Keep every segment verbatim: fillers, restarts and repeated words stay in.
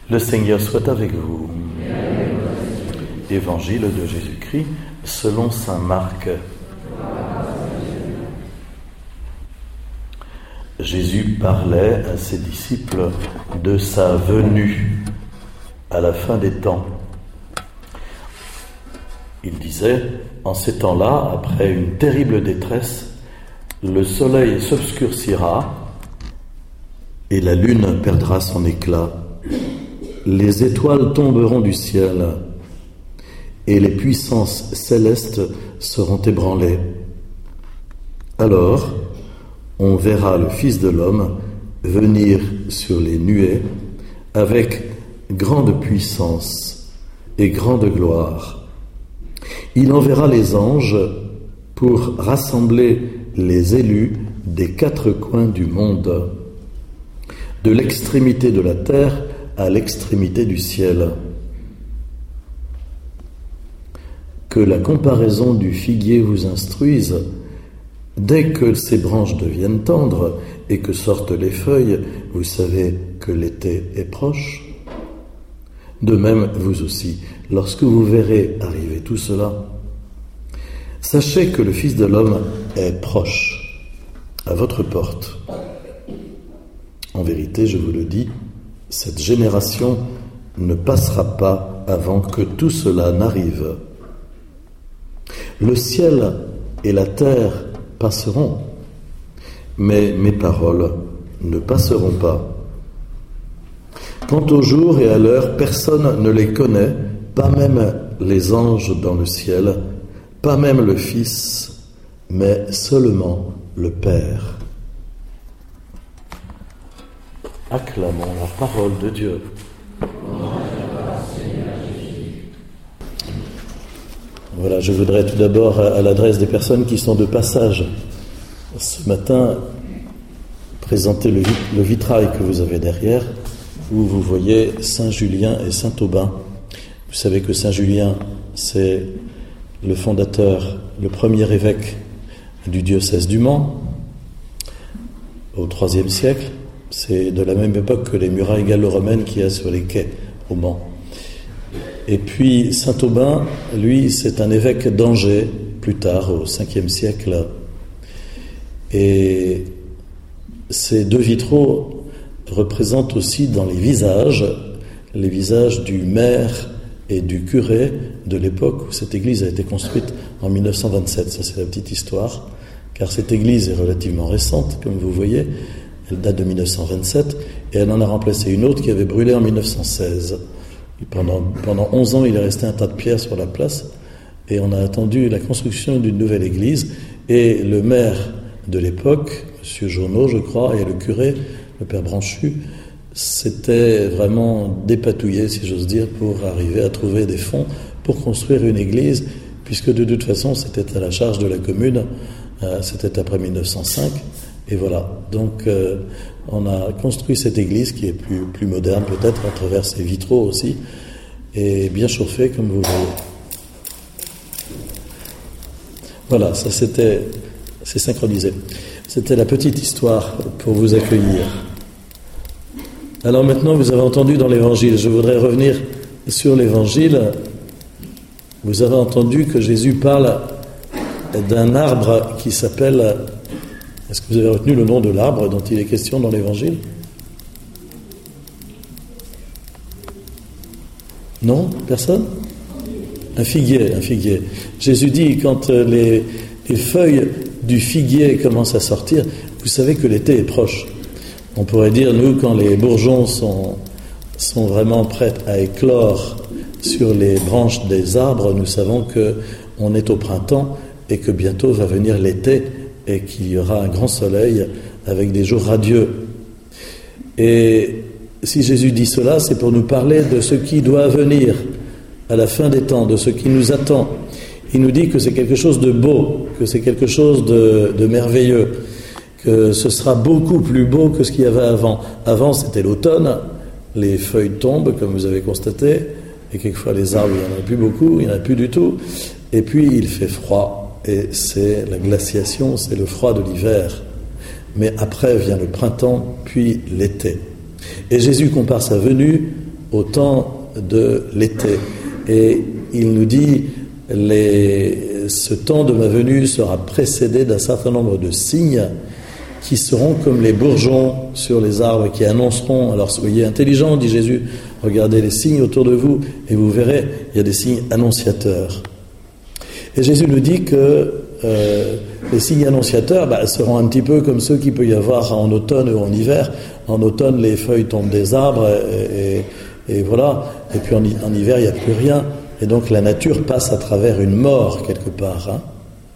Le Seigneur soit avec vous. Évangile de Jésus-Christ selon saint Marc. Jésus parlait à ses disciples de sa venue à la fin des temps. Il disait, en ces temps-là, après une terrible détresse, le soleil s'obscurcira et la lune perdra son éclat. Les étoiles tomberont du ciel et les puissances célestes seront ébranlées. Alors, on verra le Fils de l'homme venir sur les nuées avec grande puissance et grande gloire. Il enverra les anges pour rassembler les élus des quatre coins du monde, de l'extrémité de la terre à l'extrémité du ciel. Que la comparaison du figuier vous instruise. Dès que ses branches deviennent tendres et que sortent les feuilles, vous savez que l'été est proche. De même, vous aussi, lorsque vous verrez arriver tout cela, sachez que le Fils de l'homme est proche, à votre porte. En vérité, je vous le dis, cette génération ne passera pas avant que tout cela n'arrive. Le ciel et la terre passeront, mais mes paroles ne passeront pas. Quant au jour et à l'heure, personne ne les connaît, pas même les anges dans le ciel, pas même le Fils, mais seulement le Père. Acclamons la parole de Dieu. Voilà, je voudrais tout d'abord, à l'adresse des personnes qui sont de passage ce matin, présenter le, le vitrail que vous avez derrière, où vous voyez Saint Julien et Saint Aubin. Vous savez que Saint Julien, c'est le fondateur, le premier évêque du diocèse du Mans, au troisième siècle. C'est de la même époque que les murailles gallo-romaines qu'il y a sur les quais au Mans. Et puis Saint Aubin, lui, c'est un évêque d'Angers, plus tard, au cinquième siècle. Et ces deux vitraux représentent aussi dans les visages, les visages du maire et du curé de l'époque où cette église a été construite en mille neuf cent vingt-sept. Ça, c'est la petite histoire, car cette église est relativement récente, comme vous voyez. Elle date de mille neuf cent vingt-sept et elle en a remplacé une autre qui avait brûlé en mille neuf cent seize. Et pendant, pendant onze ans, il est resté un tas de pierres sur la place et on a attendu la construction d'une nouvelle église. Et le maire de l'époque, M. Jauneau, je crois, et le curé, le père Branchu, s'étaient vraiment dépatouillés, si j'ose dire, pour arriver à trouver des fonds pour construire une église, puisque de toute façon, c'était à la charge de la commune, euh, c'était après mille neuf cent cinq. Et voilà, donc euh, on a construit cette église qui est plus, plus moderne peut-être à travers ses vitraux aussi, et bien chauffée comme vous voyez. Voilà, ça c'était, c'est synchronisé. C'était la petite histoire pour vous accueillir. Alors maintenant vous avez entendu dans l'évangile, je voudrais revenir sur l'évangile. Vous avez entendu que Jésus parle d'un arbre qui s'appelle... Est-ce que vous avez retenu le nom de l'arbre dont il est question dans l'Évangile ? Non ? Personne ? Un figuier, un figuier. Jésus dit, quand les, les feuilles du figuier commencent à sortir, vous savez que l'été est proche. On pourrait dire, nous, quand les bourgeons sont, sont vraiment prêts à éclore sur les branches des arbres, nous savons qu'on est au printemps et que bientôt va venir l'été, et qu'il y aura un grand soleil avec des jours radieux. Et si Jésus dit cela, c'est pour nous parler de ce qui doit venir à la fin des temps, de ce qui nous attend. Il nous dit que c'est quelque chose de beau, que c'est quelque chose de, de merveilleux, que ce sera beaucoup plus beau que ce qu'il y avait avant. Avant, c'était l'automne, les feuilles tombent, comme vous avez constaté, et quelquefois les arbres, il n'y en a plus beaucoup, il n'y en a plus du tout, et puis il fait froid. Et c'est la glaciation, c'est le froid de l'hiver. Mais après vient le printemps, puis l'été. Et Jésus compare sa venue au temps de l'été. Et il nous dit, les, ce temps de ma venue sera précédé d'un certain nombre de signes qui seront comme les bourgeons sur les arbres, qui annonceront, alors soyez intelligents, dit Jésus, regardez les signes autour de vous, et vous verrez, il y a des signes annonciateurs. Et Jésus nous dit que euh, les signes annonciateurs bah, seront un petit peu comme ceux qu'il peut y avoir en automne ou en hiver. En automne, les feuilles tombent des arbres, et, et, et voilà, et puis en, en hiver, il n'y a plus rien. Et donc la nature passe à travers une mort, quelque part. Hein.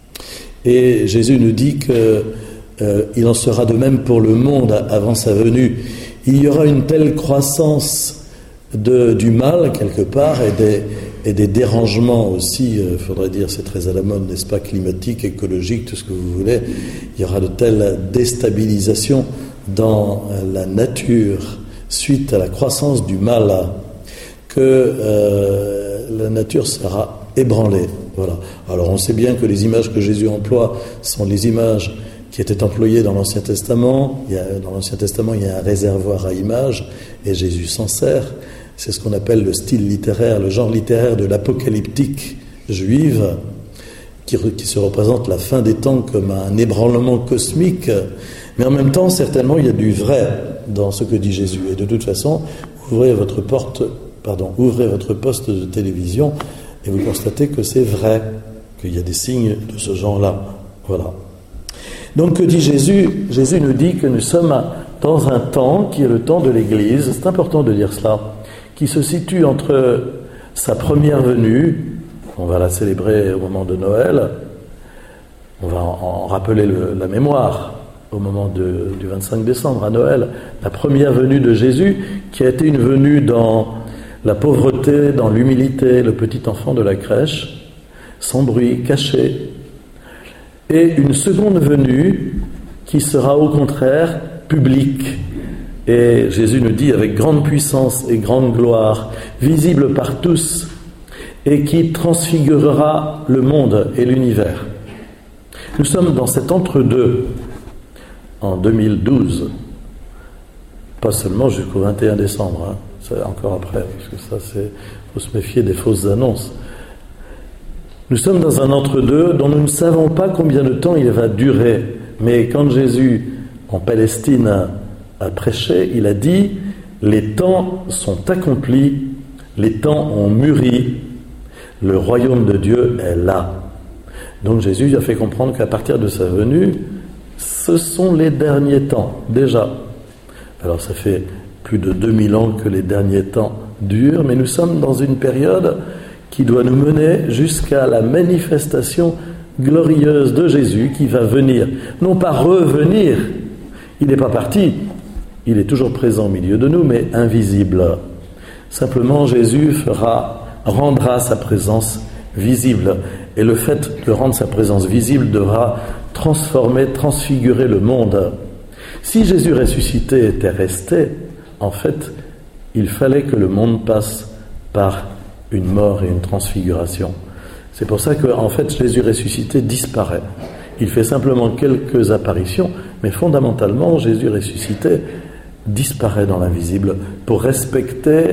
Et Jésus nous dit que Euh, il en sera de même pour le monde avant sa venue. Il y aura une telle croissance de, du mal, quelque part, et des, et des dérangements aussi, il euh, faudrait dire, c'est très à la mode, n'est-ce pas, climatique, écologique, tout ce que vous voulez. Il y aura de telles déstabilisations dans la nature suite à la croissance du mal que euh, la nature sera ébranlée. Voilà. Alors on sait bien que les images que Jésus emploie sont les images qui était employé dans l'Ancien Testament. Il y a, dans l'Ancien Testament, il y a un réservoir à images, et Jésus s'en sert. C'est ce qu'on appelle le style littéraire, le genre littéraire de l'apocalyptique juive, qui, qui se représente la fin des temps comme un ébranlement cosmique. Mais en même temps, certainement, il y a du vrai dans ce que dit Jésus. Et de toute façon, ouvrez votre porte, pardon, ouvrez votre poste de télévision, et vous constatez que c'est vrai, qu'il y a des signes de ce genre-là. Voilà. Donc que dit Jésus ? Jésus nous dit que nous sommes dans un temps qui est le temps de l'Église, c'est important de dire cela, qui se situe entre sa première venue, on va la célébrer au moment de Noël, on va en rappeler le, la mémoire au moment de, du vingt-cinq décembre à Noël, la première venue de Jésus qui a été une venue dans la pauvreté, dans l'humilité, le petit enfant de la crèche, sans bruit, caché, et une seconde venue qui sera au contraire publique. Et Jésus nous dit avec grande puissance et grande gloire, visible par tous, et qui transfigurera le monde et l'univers. Nous sommes dans cet entre-deux en deux mille douze, pas seulement jusqu'au vingt et un décembre, hein, c'est encore après, parce que ça c'est, faut se méfier des fausses annonces. Nous sommes dans un entre-deux dont nous ne savons pas combien de temps il va durer. Mais quand Jésus, en Palestine, a, a prêché, il a dit « Les temps sont accomplis, les temps ont mûri, le royaume de Dieu est là. » Donc Jésus a fait comprendre qu'à partir de sa venue, ce sont les derniers temps, déjà. Alors ça fait plus de deux mille ans que les derniers temps durent, mais nous sommes dans une période qui doit nous mener jusqu'à la manifestation glorieuse de Jésus qui va venir. Non pas revenir, il n'est pas parti, il est toujours présent au milieu de nous, mais invisible. Simplement, Jésus fera, rendra sa présence visible. Et le fait de rendre sa présence visible devra transformer, transfigurer le monde. Si Jésus ressuscité était resté, en fait, il fallait que le monde passe par une mort et une transfiguration. C'est pour ça qu'en fait, Jésus ressuscité disparaît. Il fait simplement quelques apparitions, mais fondamentalement, Jésus ressuscité disparaît dans l'invisible pour respecter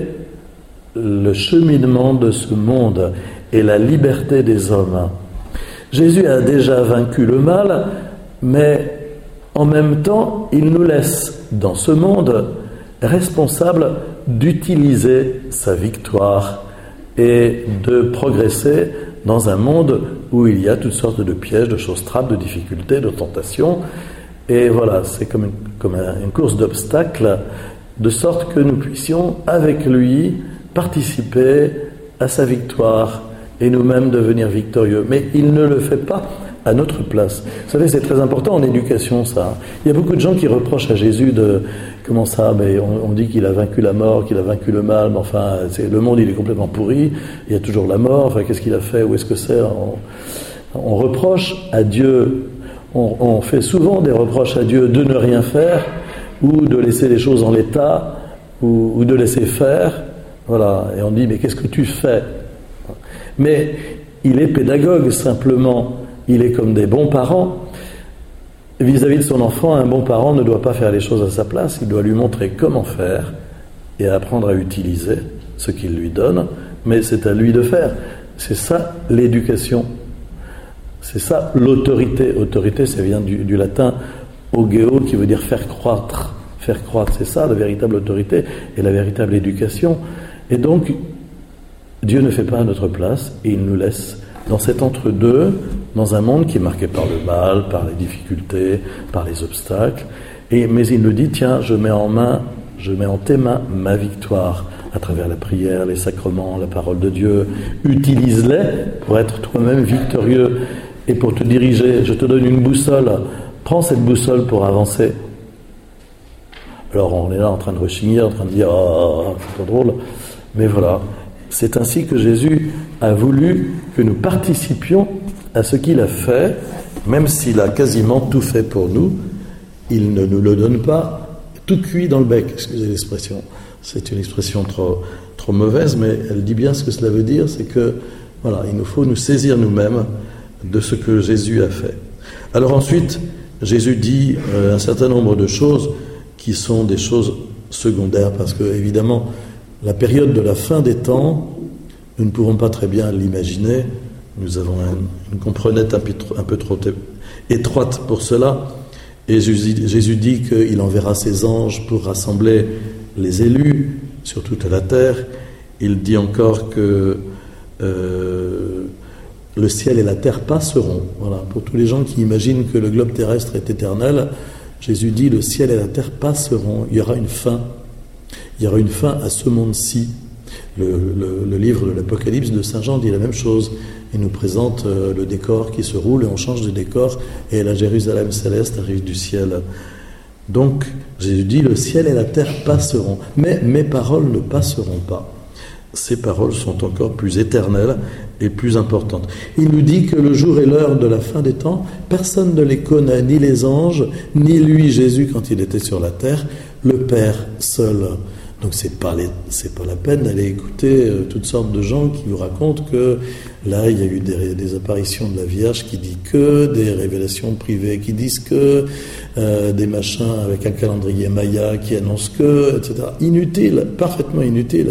le cheminement de ce monde et la liberté des hommes. Jésus a déjà vaincu le mal, mais en même temps, il nous laisse dans ce monde responsables d'utiliser sa victoire et de progresser dans un monde où il y a toutes sortes de pièges, de choses trappes, de difficultés, de tentations. Et voilà, c'est comme une, comme une course d'obstacles, de sorte que nous puissions, avec lui, participer à sa victoire et nous-mêmes devenir victorieux. Mais il ne le fait pas à notre place. Vous savez, c'est très important en éducation, ça. Il y a beaucoup de gens qui reprochent à Jésus de... Comment ça, mais on, on dit qu'il a vaincu la mort, qu'il a vaincu le mal, mais enfin, c'est, le monde, il est complètement pourri, il y a toujours la mort, enfin, qu'est-ce qu'il a fait, où est-ce que c'est on, on reproche à Dieu, on, on fait souvent des reproches à Dieu de ne rien faire, ou de laisser les choses en l'état, ou, ou de laisser faire, voilà, et on dit, mais qu'est-ce que tu fais ? Mais il est pédagogue, simplement, il est comme des bons parents. Vis-à-vis de son enfant, un bon parent ne doit pas faire les choses à sa place, il doit lui montrer comment faire et apprendre à utiliser ce qu'il lui donne, mais c'est à lui de faire. C'est ça l'éducation. C'est ça l'autorité. Autorité, ça vient du, du latin augeo, qui veut dire faire croître. Faire croître, c'est ça la véritable autorité et la véritable éducation. Et donc, Dieu ne fait pas à notre place et il nous laisse dans cet entre-deux, dans un monde qui est marqué par le mal, par les difficultés, par les obstacles. Et, mais il nous dit, tiens, je mets en main, je mets en tes mains ma victoire à travers la prière, les sacrements, la parole de Dieu. Utilise-les pour être toi-même victorieux et pour te diriger. Je te donne une boussole. Prends cette boussole pour avancer. Alors on est là en train de rechigner, en train de dire « Ah, c'est pas drôle ». Mais voilà, c'est ainsi que Jésus a voulu que nous participions à ce qu'il a fait, même s'il a quasiment tout fait pour nous. Il ne nous le donne pas tout cuit dans le bec, excusez l'expression. C'est une expression trop, trop mauvaise, mais elle dit bien ce que cela veut dire, c'est que voilà, il nous faut nous saisir nous-mêmes de ce que Jésus a fait. Alors ensuite, Jésus dit euh, un certain nombre de choses qui sont des choses secondaires, parce que évidemment, la période de la fin des temps, nous ne pouvons pas très bien l'imaginer. Nous avons un, une comprenette un peu, un peu trop étroite pour cela. Et Jésus, Jésus dit qu'il enverra ses anges pour rassembler les élus sur toute la terre. Il dit encore que euh, le ciel et la terre passeront. Voilà. Pour tous les gens qui imaginent que le globe terrestre est éternel, Jésus dit le ciel et la terre passeront. Il y aura une fin. Il y aura une fin à ce monde-ci. Le, le, le livre de l'Apocalypse de Saint Jean dit la même chose. Il nous présente euh, le décor qui se roule et on change de décor et la Jérusalem céleste arrive du ciel. Donc, Jésus dit, le ciel et la terre passeront, mais mes paroles ne passeront pas. Ces paroles sont encore plus éternelles et plus importantes. Il nous dit que le jour et l'heure de la fin des temps, personne ne les connaît, ni les anges, ni lui, Jésus, quand il était sur la terre, le Père seul. Donc c'est pas les, c'est pas la peine d'aller écouter euh, toutes sortes de gens qui vous racontent que là il y a eu des, des apparitions de la Vierge qui dit que, des révélations privées qui disent que, euh, des machins avec un calendrier Maya qui annonce que, et cetera. Inutile, parfaitement inutile.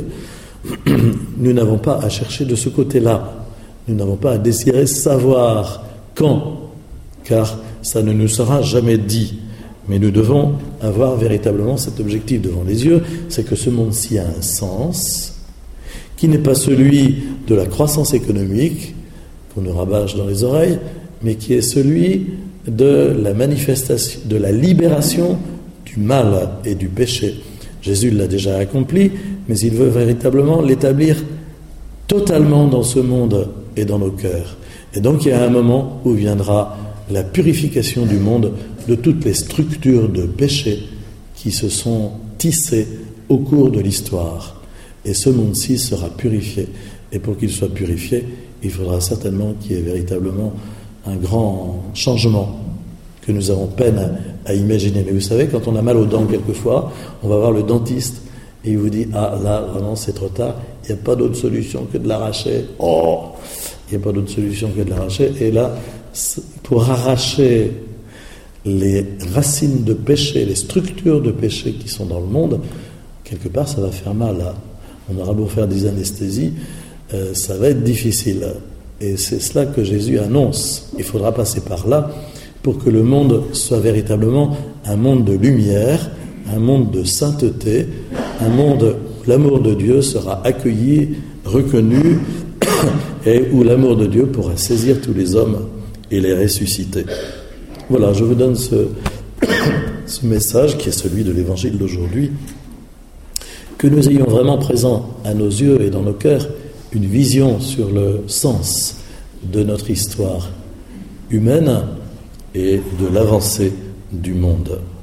Nous n'avons pas à chercher de ce côté-là. Nous n'avons pas à désirer savoir quand, car ça ne nous sera jamais dit. Mais nous devons avoir véritablement cet objectif devant les yeux, c'est que ce monde-ci a un sens, qui n'est pas celui de la croissance économique, qu'on nous rabâche dans les oreilles, mais qui est celui de la manifestation, de la libération du mal et du péché. Jésus l'a déjà accompli, mais il veut véritablement l'établir totalement dans ce monde et dans nos cœurs. Et donc il y a un moment où viendra la purification du monde de toutes les structures de péché qui se sont tissées au cours de l'histoire. Et ce monde-ci sera purifié. Et pour qu'il soit purifié, il faudra certainement qu'il y ait véritablement un grand changement que nous avons peine à, à imaginer. Mais vous savez, quand on a mal aux dents quelquefois, on va voir le dentiste et il vous dit « Ah, là, vraiment, c'est trop tard, il n'y a pas d'autre solution que de l'arracher. » Oh, il n'y a pas d'autre solution que de l'arracher. Et là, pour arracher les racines de péché, les structures de péché qui sont dans le monde, quelque part, ça va faire mal. Hein. On aura beau faire des anesthésies, euh, ça va être difficile. Et c'est cela que Jésus annonce. Il faudra passer par là pour que le monde soit véritablement un monde de lumière, un monde de sainteté, un monde où l'amour de Dieu sera accueilli, reconnu, et où l'amour de Dieu pourra saisir tous les hommes et les ressusciter. Voilà, je vous donne ce, ce message qui est celui de l'Évangile d'aujourd'hui, que nous ayons vraiment présent à nos yeux et dans nos cœurs une vision sur le sens de notre histoire humaine et de l'avancée du monde.